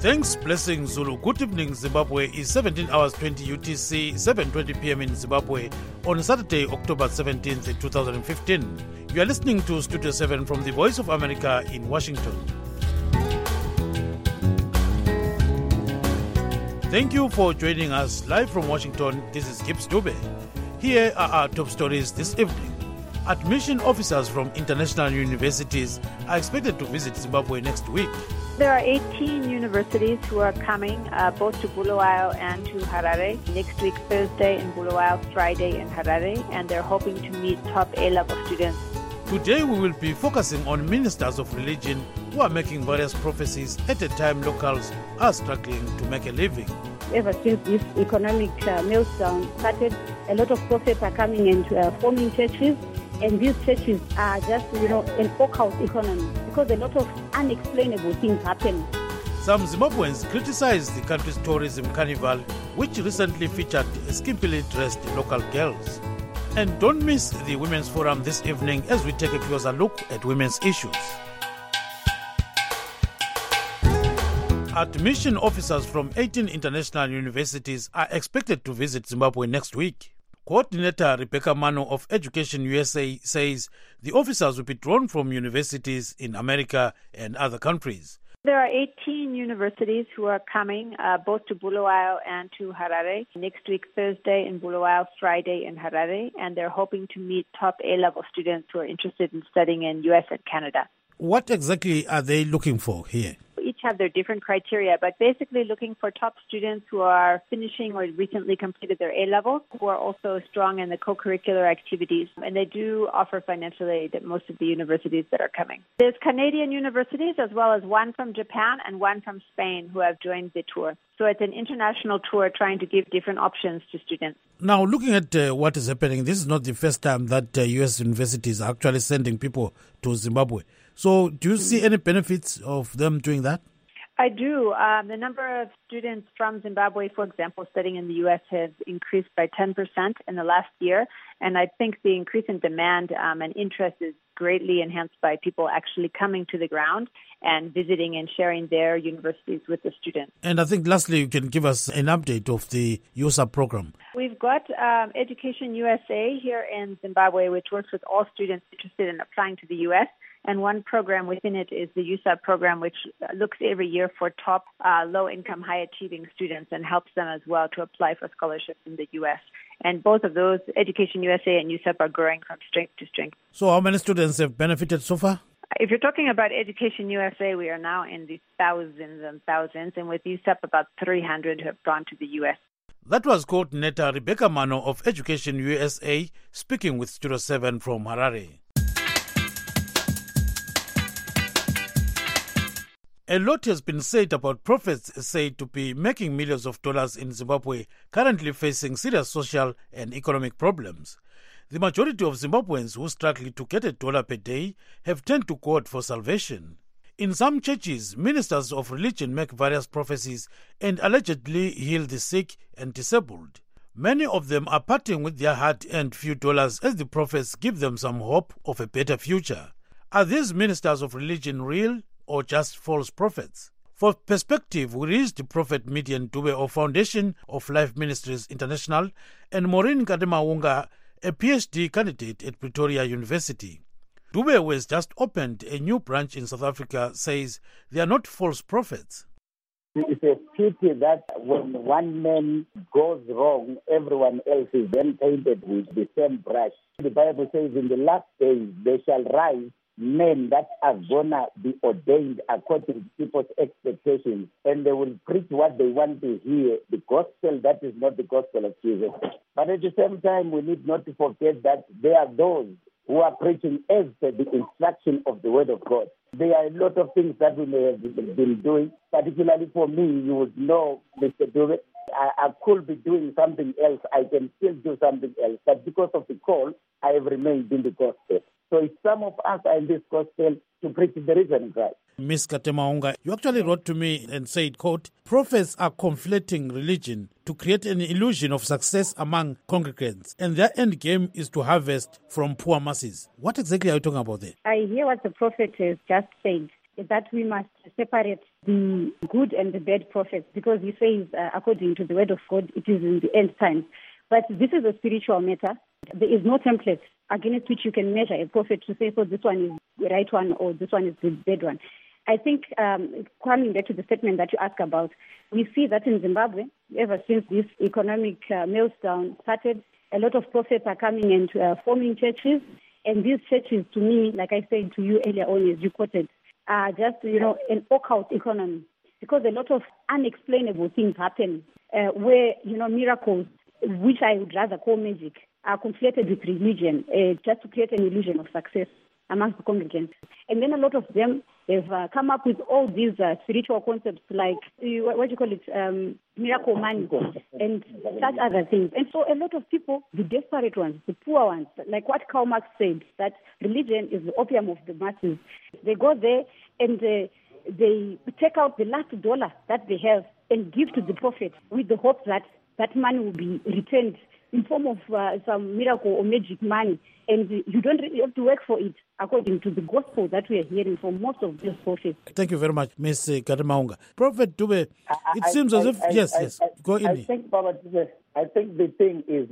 Thanks, Blessing Zulu. Good evening, Zimbabwe. Is 17 hours 20 UTC, 7:20 p.m. in Zimbabwe on Saturday, October 17th, 2015. You are listening to Studio 7 from the Voice of America in Washington. Thank you for joining us live from Washington. This is Gibbs Dube. Here are our top stories this evening. Admission officers from international universities are expected to visit Zimbabwe next week. There are 18 universities who are coming, both to Bulawayo and to Harare. Next week, Thursday in Bulawayo, Friday in Harare, and they're hoping to meet top A-level students. Today we will be focusing on ministers of religion who are making various prophecies at a time locals are struggling to make a living. Ever since this economic meltdown started, a lot of prophets are coming and forming churches. And these churches are just, an occult economy because a lot of unexplainable things happen. Some Zimbabweans criticize the country's tourism carnival, which recently featured skimpily dressed local girls. And don't miss the Women's Forum this evening as we take a closer look at women's issues. Admission officers from 18 international universities are expected to visit Zimbabwe next week. Coordinator Rebecca Mano of Education USA says the officers will be drawn from universities in America and other countries. There are 18 universities who are coming, both to Bulawayo and to Harare. Next week, Thursday in Bulawayo, Friday in Harare, and they're hoping to meet top A-level students who are interested in studying in US and Canada. What exactly are they looking for here? Each have their different criteria, but basically looking for top students who are finishing or recently completed their A-levels, who are also strong in the co-curricular activities. And they do offer financial aid at most of the universities that are coming. There's Canadian universities as well as one from Japan and one from Spain who have joined the tour. So it's an international tour trying to give different options to students. Now, looking at what is happening, this is not the first time that U.S. universities are actually sending people to Zimbabwe. So do you see any benefits of them doing that? I do. The number of students from Zimbabwe, for example, studying in the U.S. has increased by 10% in the last year. And I think the increase in demand and interest is greatly enhanced by people actually coming to the ground and visiting and sharing their universities with the students. And I think lastly, you can give us an update of the USAP program. We've got Education USA here in Zimbabwe, which works with all students interested in applying to the U.S., and one program within it is the USAP program, which looks every year for top low-income, high-achieving students and helps them as well to apply for scholarships in the U.S. And both of those, Education USA and USAP, are growing from strength to strength. So how many students have benefited so far? If you're talking about Education USA, we are now in the thousands and thousands, and with USAP, about 300 who have gone to the U.S. That was Coordinator Rebecca Mano of Education USA speaking with Studio 7 from Harare. A lot has been said about prophets said to be making millions of dollars in Zimbabwe, currently facing serious social and economic problems. The majority of Zimbabweans who struggle to get $1 per day have turned to God for salvation. In some churches, ministers of religion make various prophecies and allegedly heal the sick and disabled. Many of them are parting with their hard-earned few dollars as the prophets give them some hope of a better future. Are these ministers of religion real or just false prophets? For perspective, we reached Prophet Midian Dube of Foundation of Life Ministries International and Maureen Kademaunga, a PhD candidate at Pretoria University. Dube, who has just opened a new branch in South Africa, says they are not false prophets. It's a pity that when one man goes wrong, everyone else is then painted with the same brush. The Bible says in the last days they shall rise men that are gonna be ordained according to people's expectations, and they will preach what they want to hear, the gospel that is not the gospel of Jesus. But at the same time, we need not to forget that there are those who are preaching as per the instruction of the word of God. There are a lot of things that we may have been doing, particularly for me. You would know, Mr. Dube, I could be doing something else. I can still do something else. But because of the call, I have remained in the gospel. So if some of us are in this gospel to preach the risen Christ. Ms. Kademaunga, you actually wrote to me and said, quote, prophets are conflating religion to create an illusion of success among congregants, and their end game is to harvest from poor masses. What exactly are you talking about there? I hear what the prophet has just said, is that we must separate the good and the bad prophets, because he says, according to the word of God, it is in the end times. But this is a spiritual matter. There is no template against which you can measure a prophet to say, so this one is the right one or this one is the bad one. I think coming back to the statement that you asked about, we see that in Zimbabwe, ever since this economic meltdown started, a lot of prophets are coming and forming churches. And these churches, to me, like I said to you earlier on, as you quoted, are just, an occult economy. Because a lot of unexplainable things happen where, miracles, which I would rather call magic, are conflated with religion just to create an illusion of success amongst the congregants. And then a lot of them have come up with all these spiritual concepts like, miracle money and such other things. And so a lot of people, the desperate ones, the poor ones, like what Karl Marx said, that religion is the opium of the masses. They go there and they take out the last dollar that they have and give to the prophet with the hope that that money will be returned in form of some miracle or magic money. And you don't really have to work for it, according to the gospel that we are hearing from most of these prophets. Thank you very much, Ms. Katemaunga. Prophet Dube, it seems as if... Yes, go in. I think, Baba Dube, I think the thing is,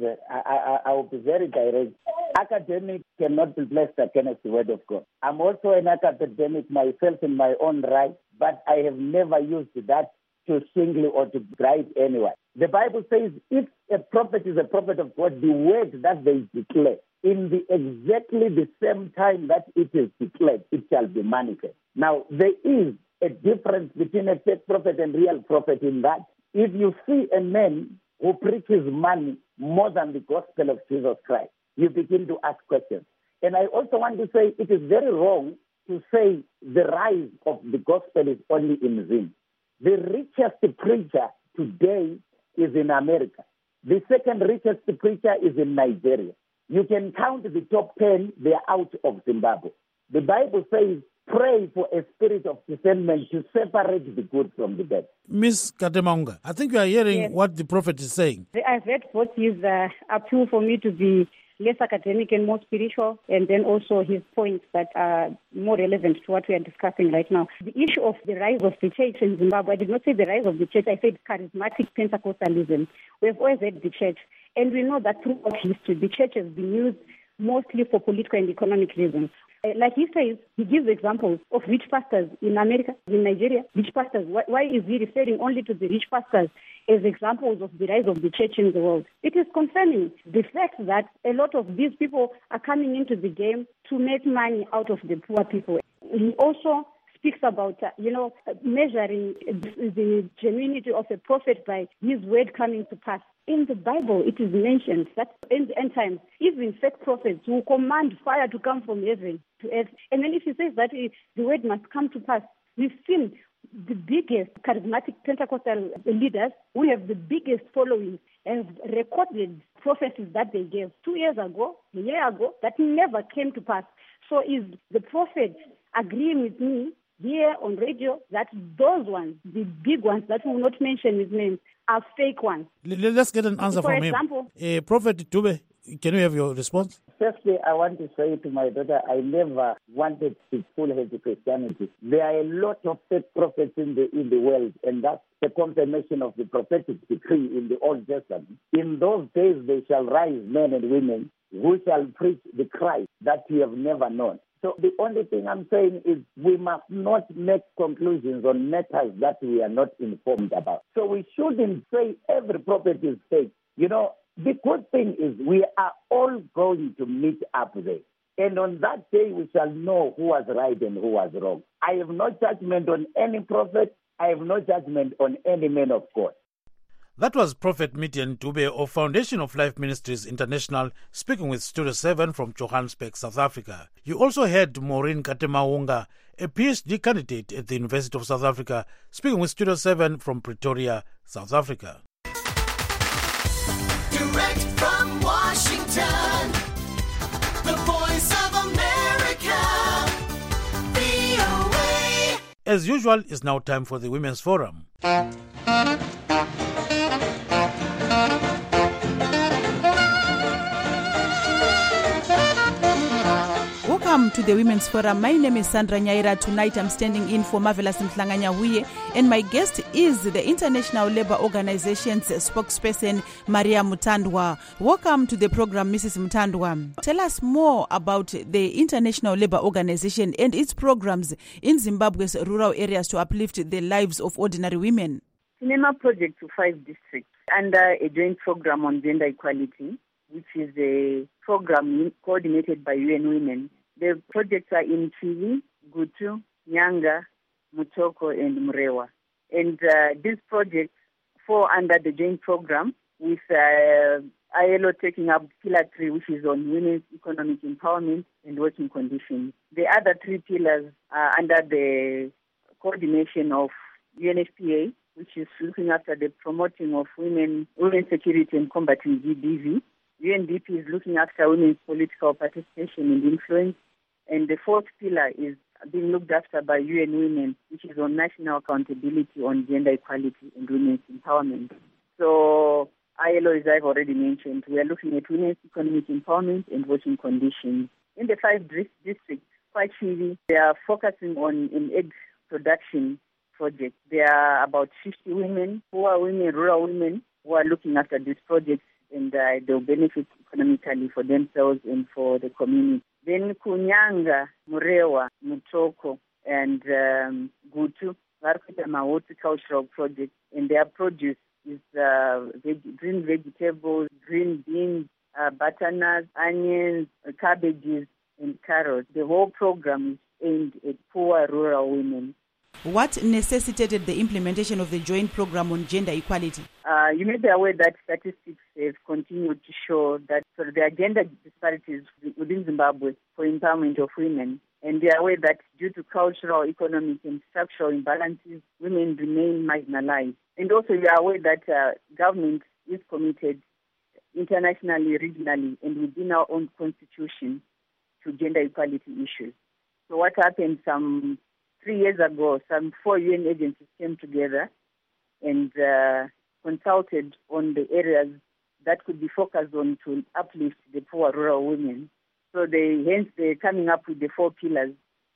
I will be very direct. Academics cannot replace against the word of God. I'm also an academic myself in my own right, but I have never used that to single or to guide anyone. The Bible says if a prophet is a prophet of God, the word that they declare, in exactly the same time that it is declared, it shall be manifest. Now, there is a difference between a fake prophet and real prophet in that if you see a man who preaches money more than the gospel of Jesus Christ, you begin to ask questions. And I also want to say it is very wrong to say the rise of the gospel is only in Zim. The richest preacher today is in America. The second richest preacher is in Nigeria. You can count the top 10, they are out of Zimbabwe. The Bible says, pray for a spirit of discernment to separate the good from the bad. Ms. Katemaunga, I think you are hearing what the prophet is saying. I've heard both his appeal for me to be less academic and more spiritual, and then also his points that are more relevant to what we are discussing right now. The issue of the rise of the church in Zimbabwe, I did not say the rise of the church, I said charismatic Pentecostalism. We have always had the church, and we know that throughout history, the church has been used mostly for political and economic reasons. Like he says, he gives examples of rich pastors in America, in Nigeria, rich pastors. Why is he referring only to the rich pastors as examples of the rise of the church in the world? It is concerning the fact that a lot of these people are coming into the game to make money out of the poor people. He also speaks about, measuring the genuinity of a prophet by his word coming to pass. In the Bible, it is mentioned that in the end times, even fake prophets will command fire to come from heaven to earth. And then if he says that the word must come to pass, we've seen the biggest charismatic Pentecostal leaders who have the biggest following have recorded prophecies that they gave 2 years ago, a year ago, that never came to pass. So is the prophet agreeing with me here on radio that those ones, the big ones that we will not mention his name, are fake ones? Let's get an answer from example, him. Prophet Dube, can you have your response? Firstly, I want to say to my daughter, I never wanted to full-head Christianity. There are a lot of fake prophets in the world, and that's the confirmation of the prophetic decree in the Old Testament. In those days, they shall rise men and women who shall preach the Christ that you have never known. So the only thing I'm saying is we must not make conclusions on matters that we are not informed about. So we shouldn't say every prophet is fake. The good thing is we are all going to meet up there. And on that day, we shall know who was right and who was wrong. I have no judgment on any prophet. I have no judgment on any man of God. That was Prophet Midian Dube of Foundation of Life Ministries International speaking with Studio 7 from Johannesburg, South Africa. You also heard Maureen Katemaunga, a PhD candidate at the University of South Africa, speaking with Studio 7 from Pretoria, South Africa. Direct from Washington, the voice of America, VOA. As usual, it's now time for the Women's Forum. Welcome to the Women's Forum. My name is Sandra Nyaira. Tonight I'm standing in for Marvelous Mhlanganya Huye, and my guest is the International Labour Organization's spokesperson, Maria Mutandwa. Welcome to the program, Mrs. Mutandwa. Tell us more about the International Labour Organization and its programs in Zimbabwe's rural areas to uplift the lives of ordinary women. Cinema project to 5 districts under a joint program on gender equality, which is a program coordinated by UN Women. The projects are in Chivi, Gutu, Nyanga, Mutoko, and Mrewa. And these projects fall under the joint program with ILO taking up Pillar 3, which is on women's economic empowerment and working conditions. The other 3 pillars are under the coordination of UNFPA, which is looking after the promoting of women's security and combating GBV. UNDP is looking after women's political participation and influence. And the 4th pillar is being looked after by UN Women, which is on national accountability on gender equality and women's empowerment. So ILO, as I've already mentioned, we are looking at women's economic empowerment and working conditions. In the 5 districts, quite chiefly, they are focusing on an egg production project. There are about 50 women, poor women, rural women, who are looking after this project, and they'll benefit economically for themselves and for the community. Then Kunyanga, Murewa, Mutoko, and Gutu, Varkutama horticultural project, and their produce is green vegetables, green beans, butternuts, onions, cabbages, and carrots. The whole program is aimed at poor rural women. What necessitated the implementation of the joint program on gender equality? You may be aware that statistics have continued to show that there are gender disparities within Zimbabwe for empowerment of women. And they are aware that due to cultural, economic, and structural imbalances, women remain marginalized. And also you are aware that government is committed internationally, regionally, and within our own constitution to gender equality issues. So what happened some 3 years ago, some 4 UN agencies came together and consulted on the areas that could be focused on to uplift the poor rural women. So they're coming up with the 4 pillars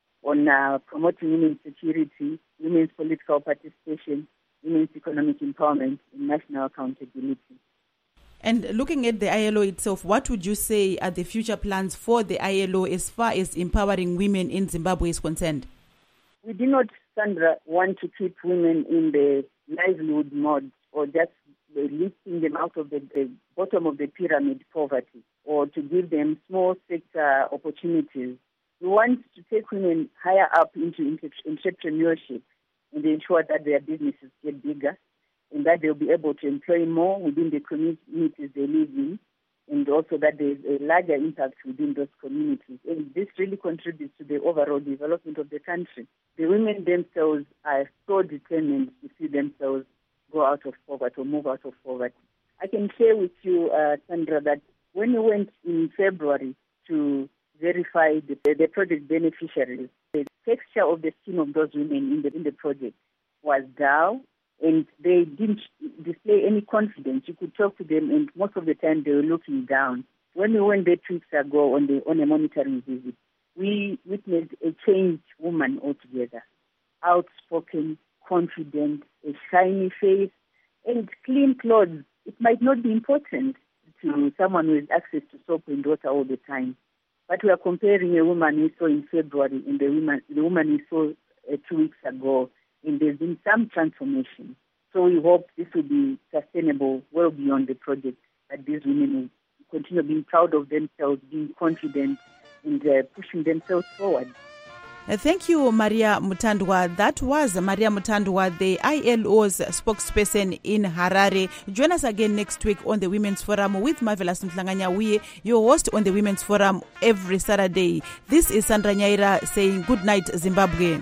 on promoting women's security, women's political participation, women's economic empowerment, and national accountability. And looking at the ILO itself, what would you say are the future plans for the ILO as far as empowering women in Zimbabwe is concerned? We do not, Sandra, want to keep women in the livelihood mode or just lifting them out of the bottom of the pyramid poverty or to give them small sector opportunities. We want to take women higher up into entrepreneurship and ensure that their businesses get bigger and that they'll be able to employ more within the communities they live in, and also that there's a larger impact within those communities. And this really contributes to the overall development of the country. The women themselves are so determined to see themselves go out of poverty or move out of poverty. I can share with you, Sandra, that when we went in February to verify the project beneficiaries, the texture of the skin of those women in the project was dull, and they didn't display any confidence. You could talk to them, and most of the time they were looking down. When we went there 2 weeks ago on a monitoring visit, we witnessed a changed woman altogether. Outspoken, confident, a shiny face, and clean clothes. It might not be important to someone who has access to soap and water all the time, but we are comparing a woman we saw in February and the woman we saw 2 weeks ago, and there's been some transformation. So we hope this will be sustainable well beyond the project, that these women will continue being proud of themselves, being confident, and pushing themselves forward. Thank you, Maria Mutandwa. That was Maria Mutandwa, the ILO's spokesperson in Harare. Join us again next week on the Women's Forum with Marvelous Mhlanganya Huye, your host on the Women's Forum every Saturday. This is Sandra Nyaira saying good night, Zimbabwe.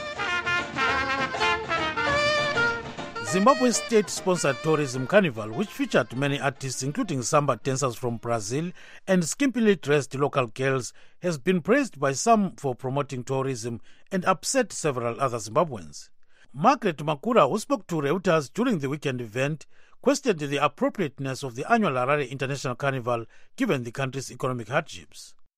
Zimbabwe's state-sponsored tourism carnival, which featured many artists including samba dancers from Brazil and skimpily dressed local girls, has been praised by some for promoting tourism and upset several other Zimbabweans. Margaret Makura, who spoke to Reuters during the weekend event, questioned the appropriateness of the annual Harare International Carnival given the country's economic hardships.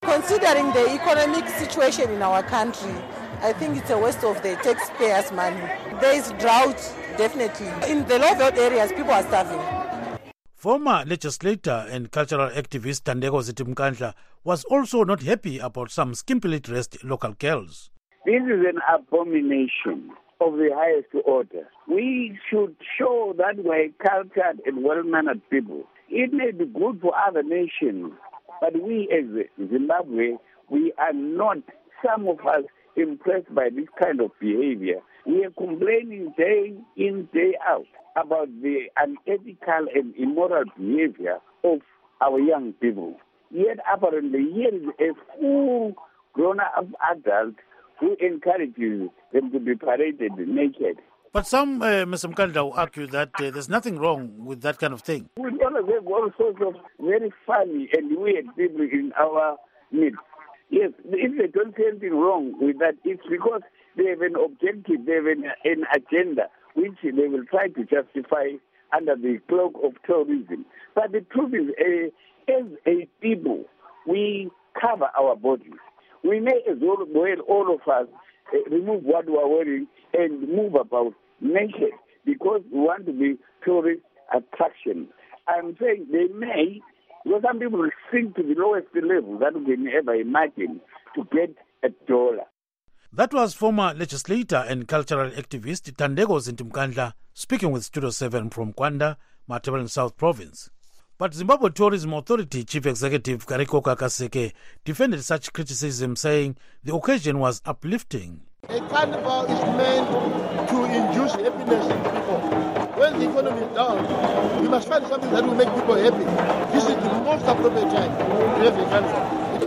Considering the economic situation in our country, I think it's a waste of the taxpayers' money. There is drought, definitely. In the low-belt areas, people are starving. Former legislator and cultural activist Thandeko Zitimkandla was also not happy about some skimpily dressed local girls. This is an abomination of the highest order. We should show that we're cultured and well-mannered people. It may be good for other nations, but we as Zimbabwe, we are not, some of us, impressed by this kind of behavior. We are complaining day in, day out about the unethical and immoral behavior of our young people. Yet apparently here is a full grown-up adult who encourages them to be paraded naked. But some, Mr. Mkandla, will argue that there's nothing wrong with that kind of thing. We always have all sorts of very funny and weird people in our midst. Yes, if they don't see anything wrong with that, it's because they have an objective, they have an agenda, which they will try to justify under the cloak of tourism. But the truth is, as a people, we cover our bodies. We may as well, all of us, remove what we are wearing and move about naked because we want to be tourist attraction. I'm saying they may, because some people will sink to the lowest level that we can ever imagine to get $1. That was former legislator and cultural activist Thandeko Zitimkandla speaking with Studio 7 from Kwanda, Matabeleland South Province. But Zimbabwe Tourism Authority Chief Executive Karikoka Kaseke defended such criticism, saying the occasion was uplifting. A carnival is meant to induce happiness in people. When the economy is down, we must find something that will make people happy. This is the most appropriate time to have a carnival.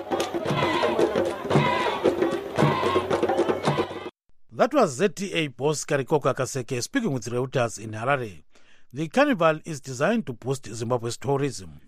That was ZTA boss Karikoka Kaseke speaking with Reuters in Harare. The carnival is designed to boost Zimbabwe's tourism.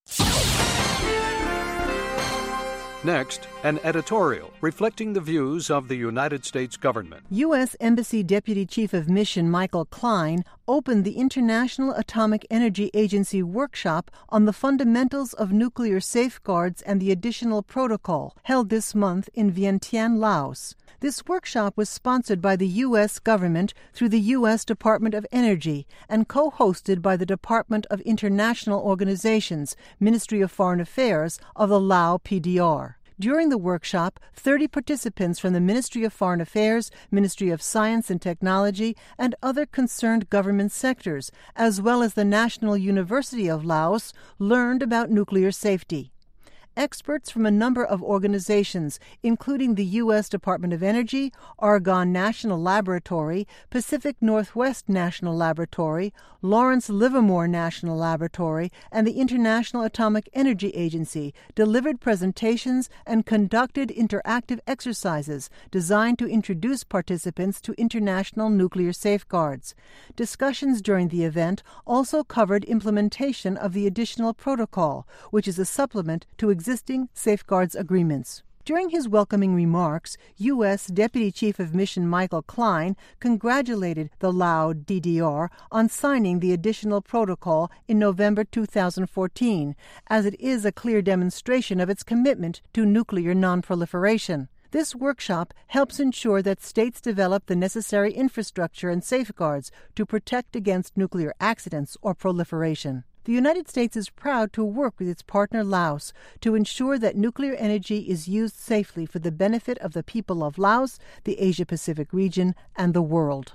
Next, an editorial reflecting the views of the United States government. U.S. Embassy Deputy Chief of Mission Michael Klein opened the International Atomic Energy Agency workshop on the fundamentals of nuclear safeguards and the additional protocol, held this month in Vientiane, Laos. This workshop was sponsored by the U.S. government through the U.S. Department of Energy and co-hosted by the Department of International Organizations, Ministry of Foreign Affairs of the Lao PDR. During the workshop, 30 participants from the Ministry of Foreign Affairs, Ministry of Science and Technology, and other concerned government sectors, as well as the National University of Laos, learned about nuclear safety. Experts from a number of organizations, including the U.S. Department of Energy, Argonne National Laboratory, Pacific Northwest National Laboratory, Lawrence Livermore National Laboratory, and the International Atomic Energy Agency, delivered presentations and conducted interactive exercises designed to introduce participants to international nuclear safeguards. Discussions during the event also covered implementation of the additional protocol, which is a supplement to existing safeguards agreements. During his welcoming remarks, U.S. Deputy Chief of Mission Michael Klein congratulated the Lao DDR on signing the additional protocol in November 2014, as it is a clear demonstration of its commitment to nuclear nonproliferation. This workshop helps ensure that states develop the necessary infrastructure and safeguards to protect against nuclear accidents or proliferation. The United States is proud to work with its partner Laos to ensure that nuclear energy is used safely for the benefit of the people of Laos, the Asia-Pacific region, and the world.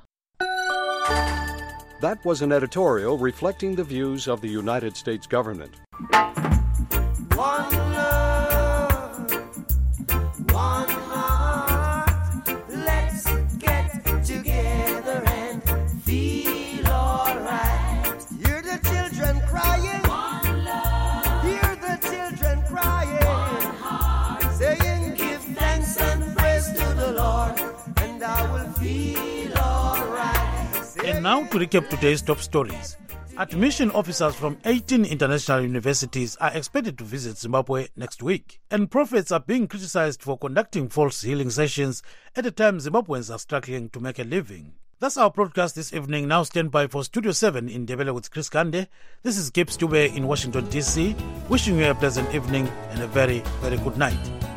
That was an editorial reflecting the views of the United States government. One love, one heart, let's get together and feel alright. Hear the children crying, one love. Hear the children crying, one heart. Saying give thanks and praise to the Lord, and I will feel alright. And now to recap today's top stories. Admission officers from 18 international universities are expected to visit Zimbabwe next week. And prophets are being criticized for conducting false healing sessions at a time Zimbabweans are struggling to make a living. That's our broadcast this evening. Now stand by for Studio 7 in Ndebele with Chris Kande. This is Gabe Stube in Washington, D.C., wishing you a pleasant evening and a very, very good night.